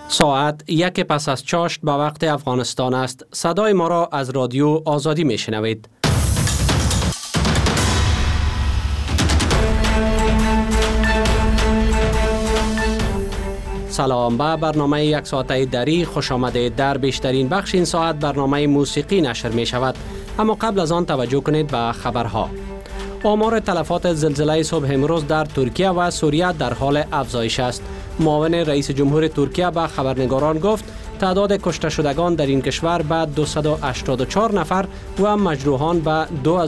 ساعت 1 پس از چاشت به وقت افغانستان است. صدای ما را از رادیو آزادی می شنوید. سلام، به برنامه یک ساعته دری خوش آمدید. در بیشترین بخش این ساعت برنامه موسیقی نشر می شود، اما قبل از آن توجه کنید به خبرها. آمار تلفات زلزله صبح امروز در ترکیه و سوریه در حال افزایش است. معاون رئیس جمهور ترکیه به خبرنگاران گفت تعداد کشته شدگان در این کشور به 284 نفر و مجروحان به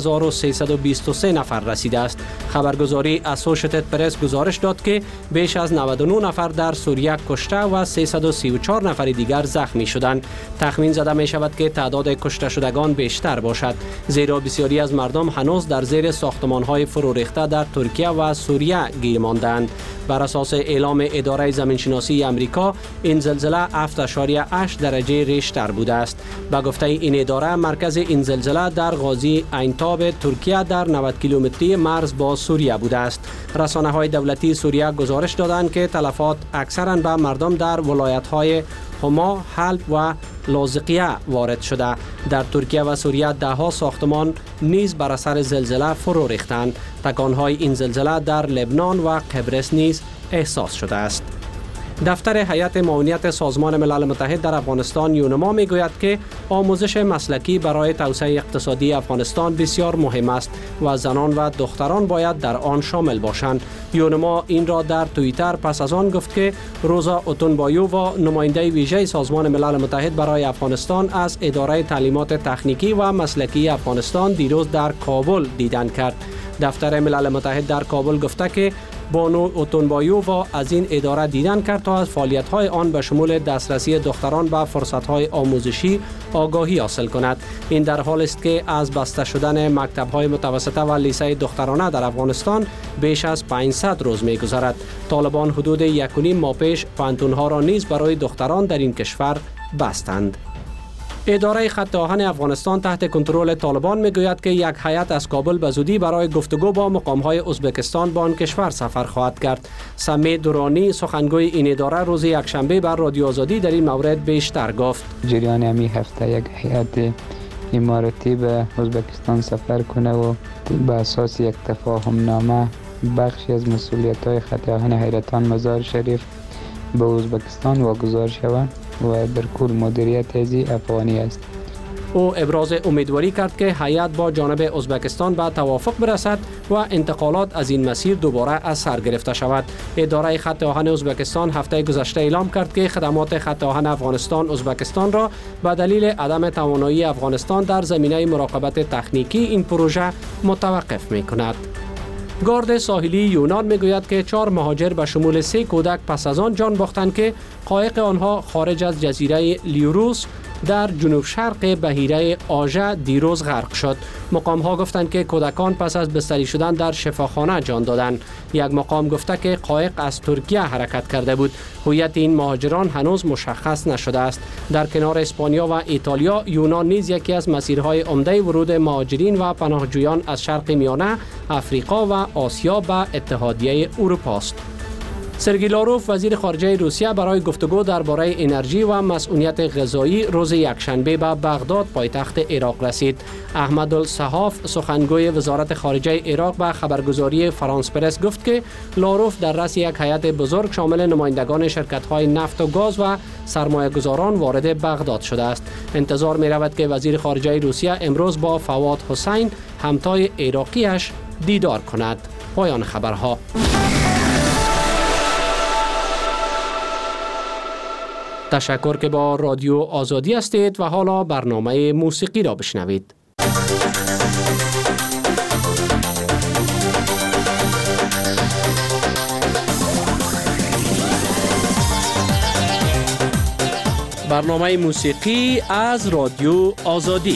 2323 نفر رسیده است. خبرگزاری اسوشیتد پرس گزارش داد که بیش از 99 نفر در سوریه کشته و 334 نفر دیگر زخمی شدند. تخمین زده می شود که تعداد کشته شدگان بیشتر باشد، زیرا بسیاری از مردم هنوز در زیر ساختمان‌های فرو ریخته در ترکیه و سوریه گیر ماندند. بر اساس اعلام اداره زمینشناسی امریکا، این زلزله 7.8 درجه ریشتر بوده است. به گفته این اداره، مرکز این زلزله در غازی عینتاب ترکیه در 90 کیلومتری مرز با سوریه بوده است. رسانه‌های دولتی سوریه گزارش دادند که تلفات اکثراً به مردم در ولایت‌های حما، حلب و لاذقیه وارد شده. در ترکیه و سوریه ده‌ها ساختمان نیز بر اثر زلزله فرو ریختند. تکان‌های این زلزله در لبنان و قبرس نیز احساس شده است. دفتر هیئت معاونیت سازمان ملل متحد در افغانستان یونما میگوید که آموزش مسلکی برای توسعه اقتصادی افغانستان بسیار مهم است و زنان و دختران باید در آن شامل باشند. یونما این را در توییتر پس از آن گفت که روزا اتونبایو و نماینده ویژه سازمان ملل متحد برای افغانستان از اداره تعلیمات تکنیکی و مسلکی افغانستان دیروز در کابل دیدن کرد. دفتر ملل متحد در کابل گفته که بانو اتونبایو از این اداره دیدن کرد تا از فعالیت‌های آن به شمول دسترسی دختران به فرصت‌های آموزشی آگاهی حاصل کند. این در حالی است که از بسته شدن مکتب‌های متوسطه و لیسه دخترانه در افغانستان بیش از 500 روز می‌گذرد. طالبان حدود 1.5 ماه پیش پانتون‌ها را نیز برای دختران در این کشور بستند. اداره خط آهن افغانستان تحت کنترل طالبان میگوید که یک هیئت از کابل به زودی برای گفتگو با مقام‌های ازبکستان به آن کشور سفر خواهد کرد. سمی دورانی سخنگوی این اداره روز یکشنبه بر رادیو آزادی در این مورد بیشتر گفت. جریان همین هفته یک هیئت اماراتی به ازبکستان سفر کنه و به اساس یک تفاهم نامه بخشی از مسئولیت‌های خط آهن حیرتان مزار شریف به ازبکستان واگذار شود و در کل مدیریت ازی افغانی است. او ابراز امیدواری کرد که هیئت با جانب ازبکستان به توافق برسد و انتقالات از این مسیر دوباره از سر گرفته شود. اداره خط آهن ازبکستان هفته گذشته اعلام کرد که خدمات خط آهن افغانستان ازبکستان را به دلیل عدم توانایی افغانستان در زمینه مراقبت تکنیکی این پروژه متوقف می‌کند. گارد ساحلی یونان میگوید که 4 مهاجر به شمول 3 کودک پس از آن جان باختند که قایق آنها خارج از جزیره لیوروس در جنوب شرق بحیره آژه دیروز غرق شد. مقام‌ها گفتند که کودکان پس از بستری شدن در شفاخانه جان دادند. یک مقام گفته که قایق از ترکیه حرکت کرده بود. هویت این مهاجران هنوز مشخص نشده است. در کنار اسپانیا و ایتالیا، یونان نیز یکی از مسیرهای عمده ورود مهاجرین و پناهجویان از شرق میانه، افریقا و آسیا به اتحادیه اروپا است. سرگئی لاروف وزیر خارجه روسیه برای گفتگو درباره انرژی و مسئولیت غذایی روز یکشنبه به بغداد پایتخت عراق رسید. احمد الصحاف سخنگوی وزارت خارجه عراق به خبرگزاری فرانس پرس گفت که لاروف در رأس یک هیئت بزرگ شامل نمایندگان شرکت‌های نفت و گاز و سرمایه‌گذاران وارد بغداد شده است. انتظار می‌رود که وزیر خارجه روسیه امروز با فواد حسین همتای عراقیش دیدار کند. پایان خبرها. تشکر که با رادیو آزادی هستید و حالا برنامه موسیقی را بشنوید. برنامه موسیقی از رادیو آزادی.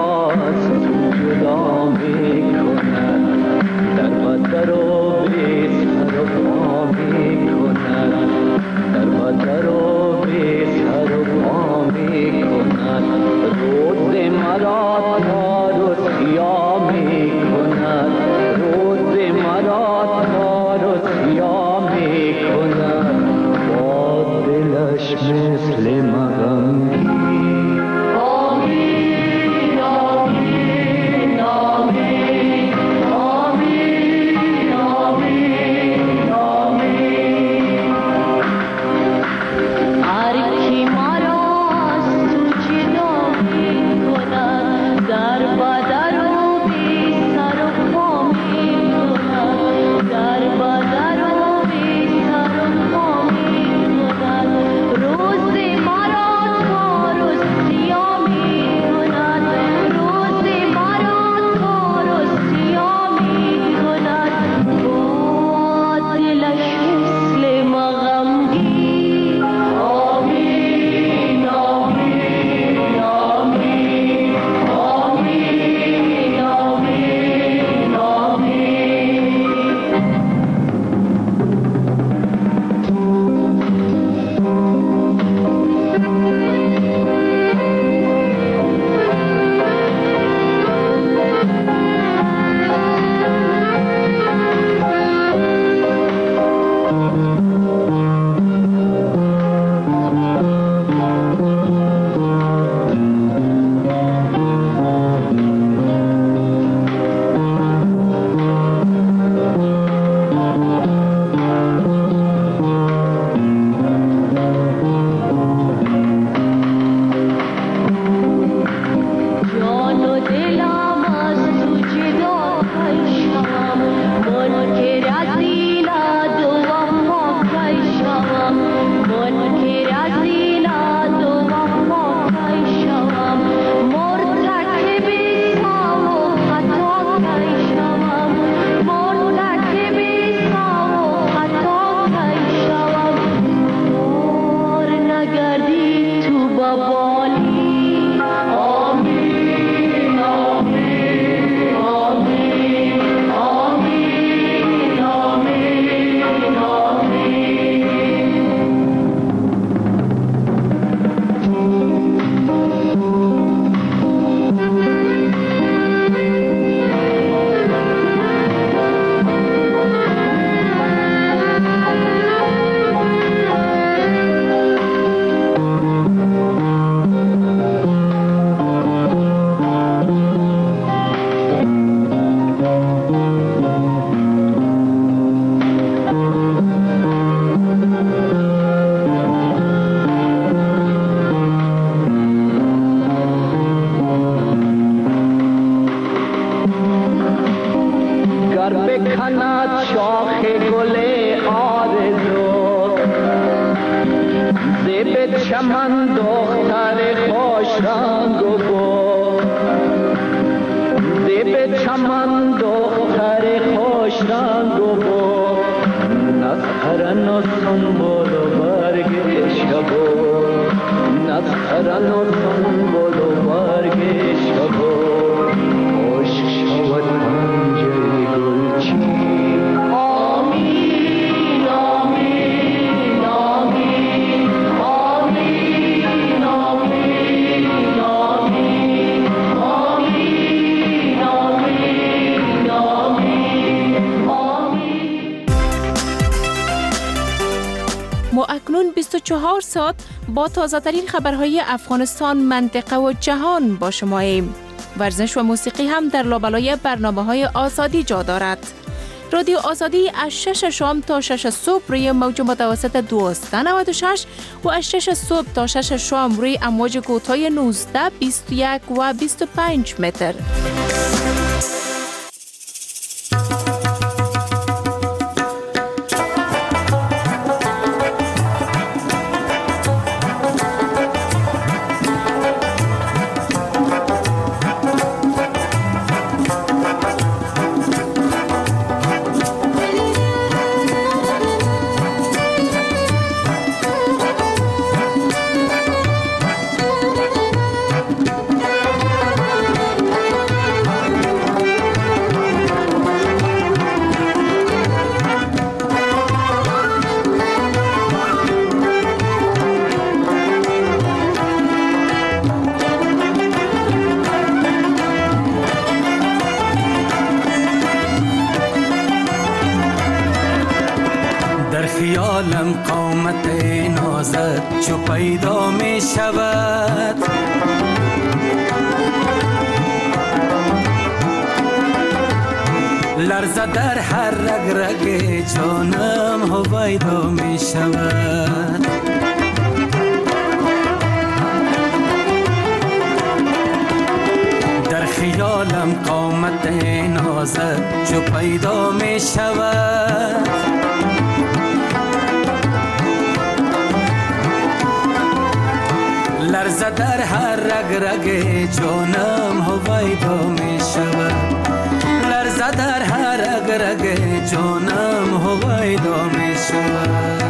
مراست جدا می کند، در بدر و بی سر و پا می کند، در بدر و بی سر و پا می کند. روز مرا تار و سیاه می کند، روز مرا تار و سیاه می کند. با دلش مثل مغم چمن دختر خوش رنگ و بو، زیب چمن دختر خوش رنگ و بو، نسخرن و سنبول و برگ شبو، نسخرن و سنبول و برگ شبو. عشق شود پنجه گلچین ما اکنون 24 ساعت با تازه ترین خبرهای افغانستان، منطقه و جهان با شماییم. ورزش و موسیقی هم در لابلای برنامه‌های آزادی جا دارد. رادیو آزادی از 6 شام تا 6 صبح روی موج متوسط 1296 و از 6 صبح تا 6 شام روی امواج کوتاه 19، 21 و 25 متر. قامت نازت چو پیدا می شود، لرزه در هر رگ رگ جانم هویدا می شود. در خیالم قامت نازت چو پیدا می شود، لرزه در هر رگ رگ جانم هویدا می شود، لرزه در هر رگ رگ جانم هویدا می شود.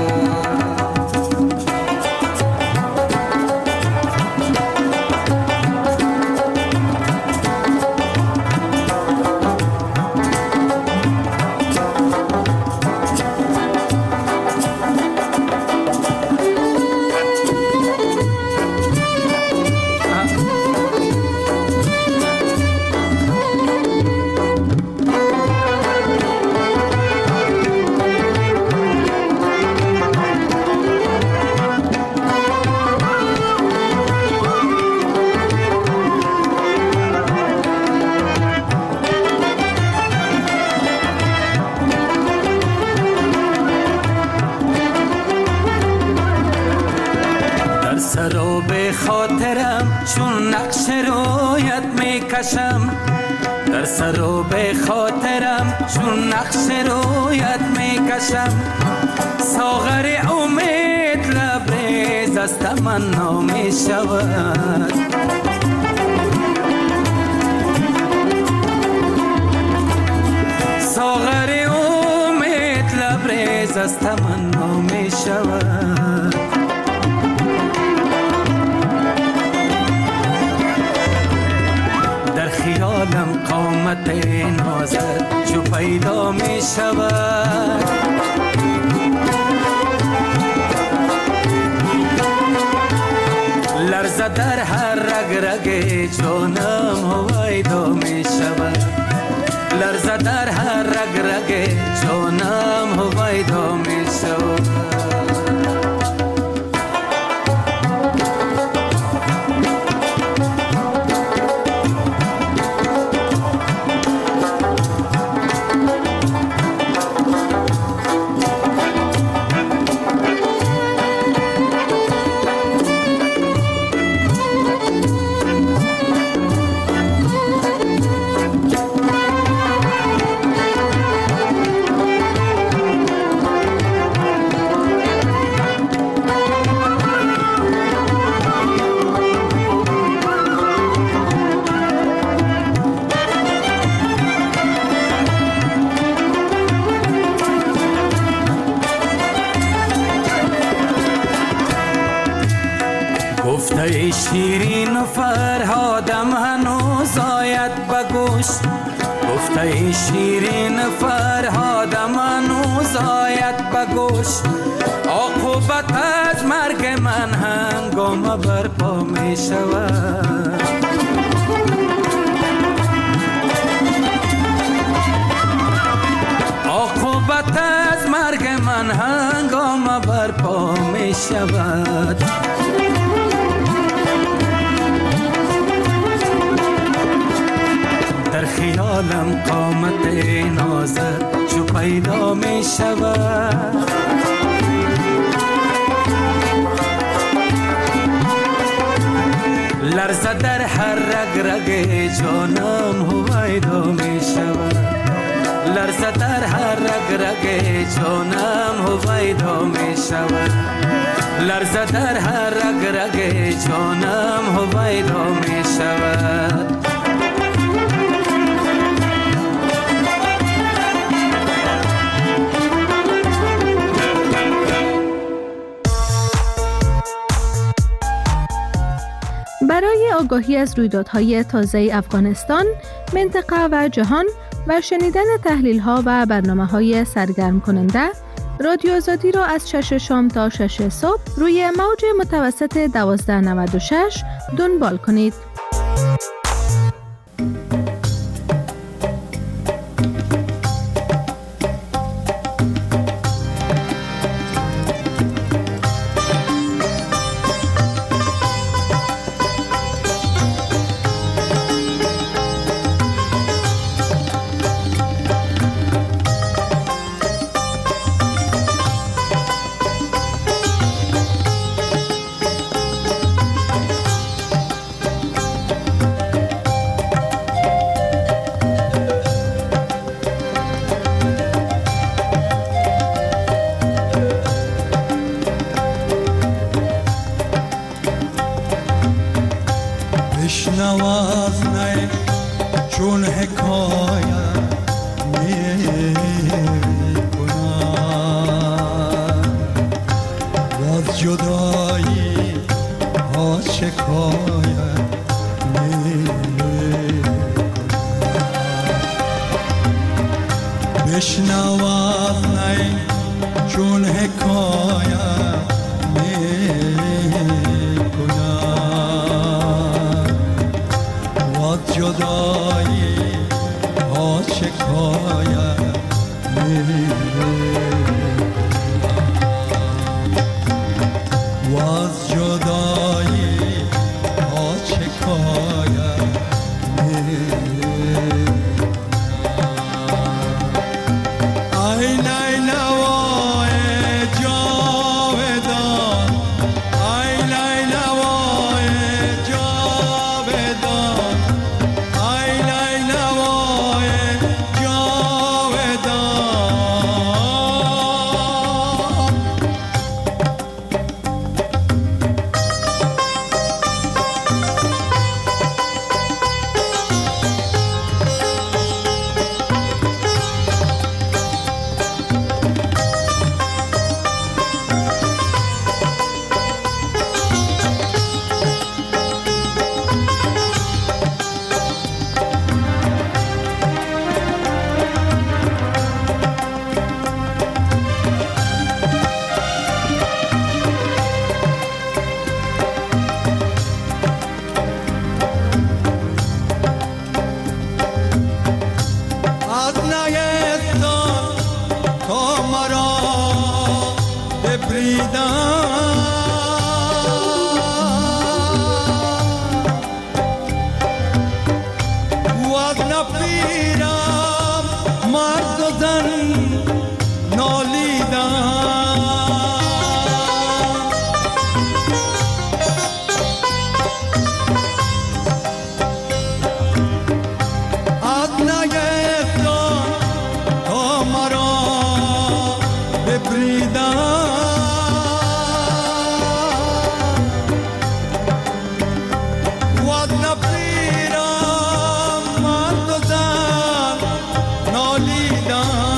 چون نقش رویت می کشم، در سر و به خاطرم چون نقش رویت می کشم، ساغر امید لبریز از تمنا می شود، ساغر امید لبریز از تمنا می شود. خیالم قامت نازت چو پیدا می شود، لرزه در هر رگ رگ جانم هویدا می شود، لرزه در هر رگ رگ جانم هویدا می شود. گفته شیرین و فرهادم هنوز آید به گوش، گفته شیرین و فرهادم هنوز آید به گوش، عاقبت از مرگ من هنگام برپا می شود، عاقبت از مرگ من هنگام برپا می شود. در خیالم قامت نازت چو پیدا می شود، لرزه در هر رگ رگ جانم هویدا می شود، لرزه در هر رگ رگ جانم هویدا می شود، لرزه در هر رگ رگ جانم هویدا می شود. برای آگاهی از رویدادهای تازه افغانستان، منطقه و جهان و شنیدن تحلیل‌ها و برنامه‌های سرگرم کننده، رادیو آزادی را از 6 شام تا 6 صبح روی موج متوسط 1296 دنبال کنید. چون حکایت میکنم باز جدایی ها شکایت بشنوم نی چون حکایت میکنم و جدایی ها شکایت و از جدایی ها شکایت ای نی نوای جاودان ای نی نوای جاودان ای نی نوای جاودان از نیستان تا مرا ببریدن و از نفیرم مرد و زن نالیدن از نیستان تا مرا ببریدن و از نفیرم مرد و زن نالیدن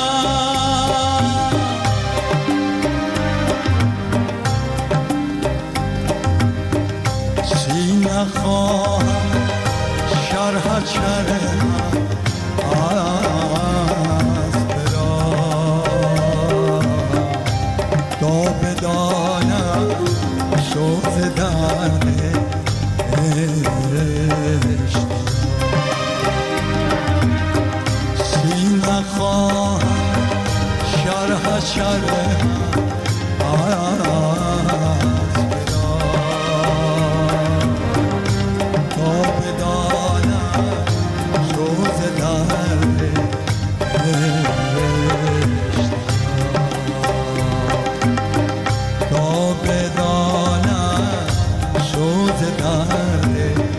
سینه خواهم شرح شرح از برا تا بدانم سوز درد عشق سینه خواهم شرح شرح از برا تا بدانم سوز درد عشق تا بدانم سوز درد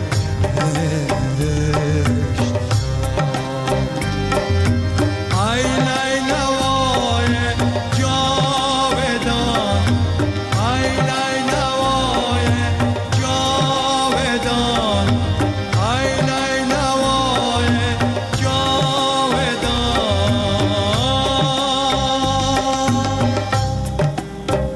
عشق ای نی نوای جاودان ای نی نوای جاودان ای نی نوای جاودان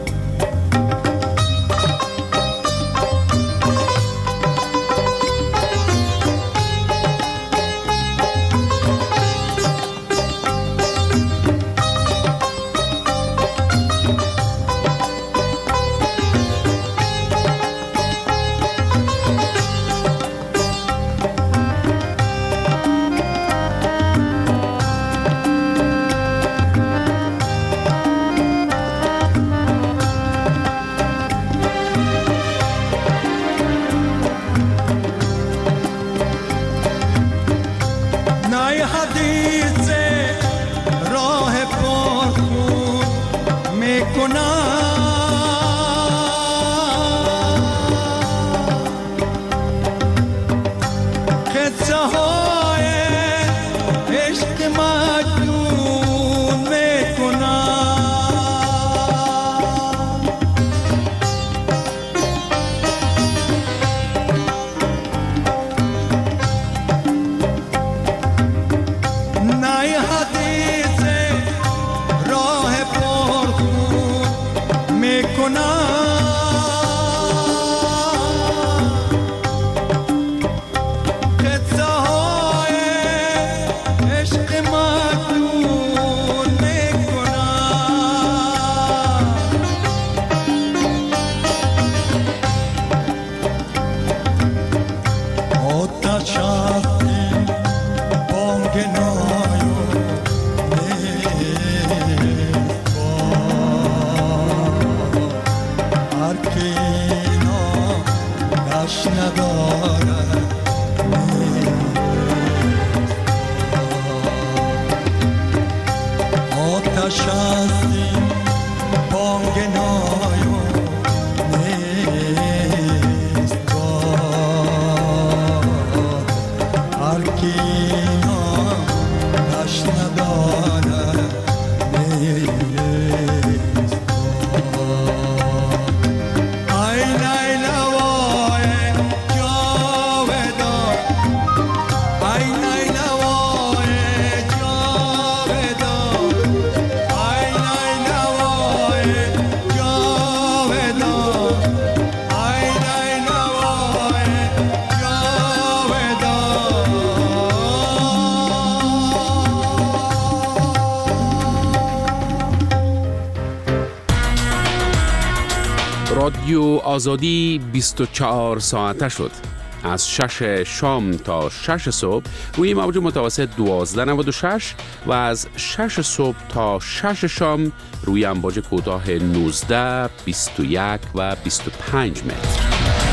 نی حدیث راه پرخون میکنم قصه های عشق مجنون میکنم نشستی بانگ نایو نیست باد هر کی نامش ندانه نیست باد ای لیلوای جاودان ای لیلوای جاودان ای لیلوای جاودان ای لیلوای جاودان. رادیو آزادی 24 ساعته شد. از 6 شام تا 6 صبح روی موج متوسط 1296 و از 6 صبح تا 6 شام روی امواج کوتاه 19، 21 و 25 متر.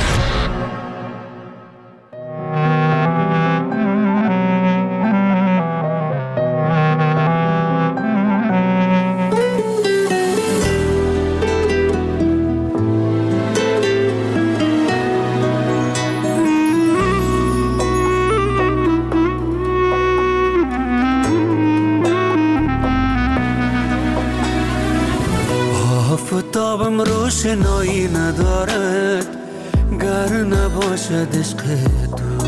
آفتابم روشنایی ندارد گر نباشد عشق تو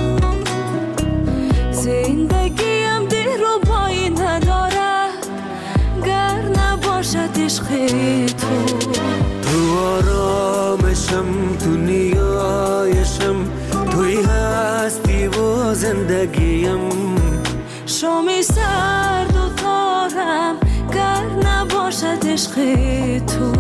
زندگیم دلربایی ندارد گر نباشد عشق تو تو آرامشم تو نیایشم توی هستی و زندگیم شامی سرد و تارم گر نباشد عشق تو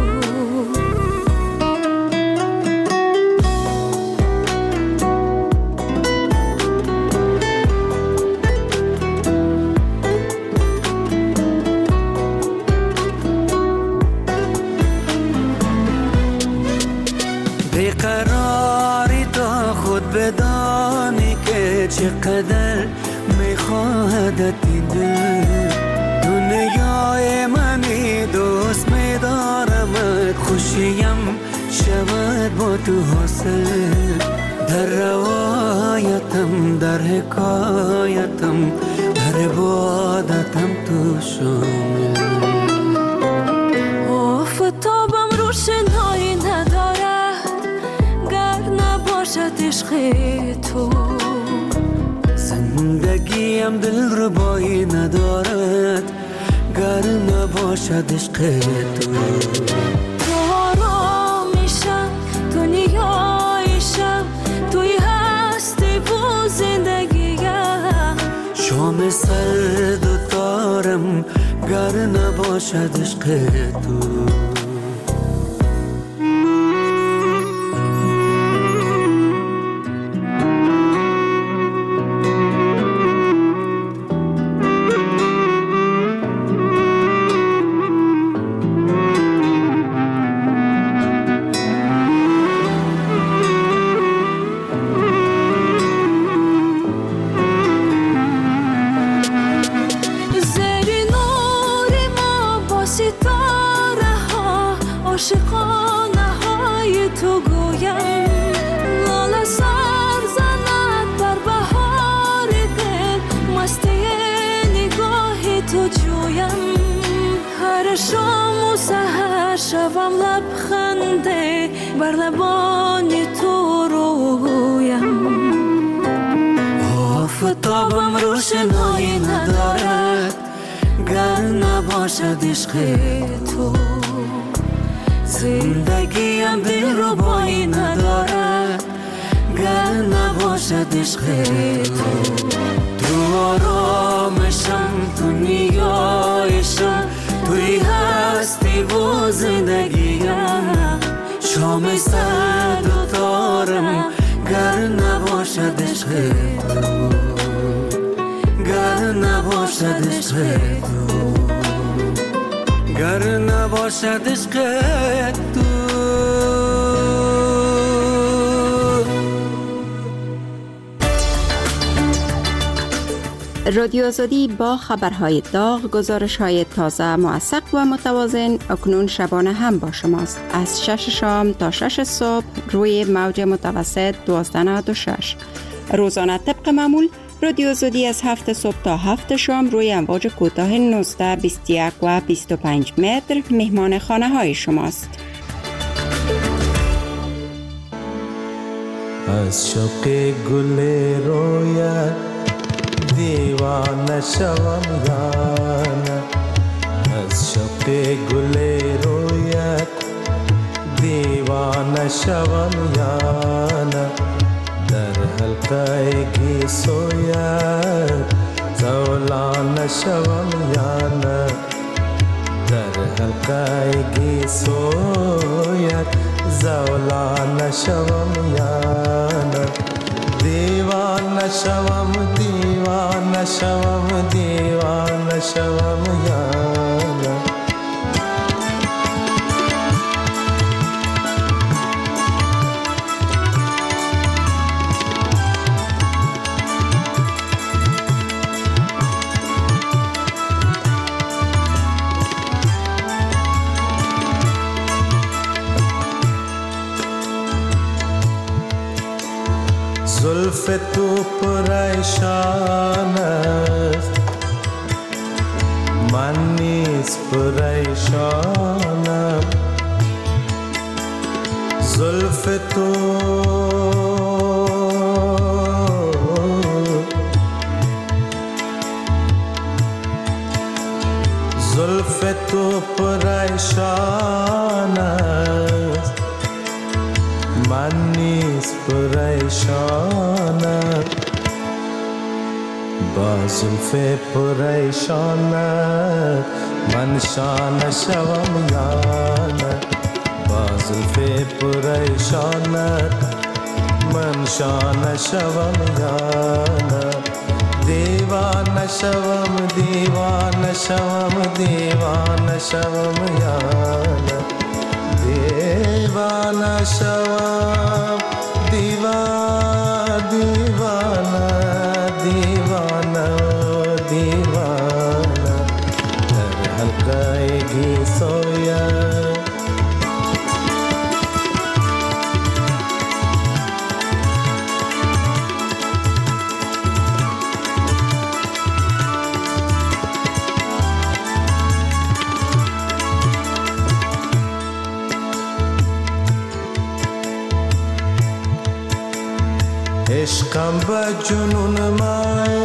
بیقراری تا خود بدانی که چقدر میخواهدت این دل دنیای منی دوست میدارمت خوشیم شود با تو حاصل در روایتم در حکایتم در عبادتم تو شامل آفتابم روشنایی ندارد گر نباشد عشق تو زندگیم دلربایی ندارد گر نباشد عشق تو تو آرامیشم تو نیایشم توی هستی و زندگیم شام سرد و تارم گر نباشد عشق تو عاشقانه های تو گویم لاله سر زند در بهار دل مستی نگاه تو جویم هر شام و سحر شوم لبخنده بر لبان تو رویم آفتابم روشنایی ندارد گر نباشد عشق تو زندگیم دلربایی ندارد گر نباشد عشق تو تو آرامشم تو نیایشم توی هستی و زندگیم شام سرد و تارم گر نباشد عشق تو گر نباشد عشق تو گر نباشد عشق تو رادیو آزادی با خبرهای داغ، گزارش‌های تازه، موثق و متوازن اکنون شبانه هم با شماست. از 6 شام تا 6 صبح روی موج متوسط 1296. روزانه طبق معمول رادیو آزادی از 7 صبح تا 7 شام روی امواج کوتاه 19، 21 و 25 متر مهمان خانه های شماست. از شوق گل رویت دیوانه شوم یا نه، از شوق گل رویت دیوانه شوم یا نه، در حلقه گیسویت زولانه شوم یا نه، در حلقه گیسویت زولانه شوم یا نه، دیوانه شوم دیوانه شوم دیوانه شوم یا نه. زلف تو پریشان است، من نیز پریشانم، زلف تو زلف تو پریشان است، من نیز پریشانم، با زلف پریشانت من شانه شوم یا نه، با زلف پریشانت من شانه شوم یا نه، دیوانه شوم دیوانه شوم دیوانه شوم یا نه، دیوانه شوم دیوانه دیوانه دیوانه دیوانه، در حلقه گیسویت عشقم به جنون من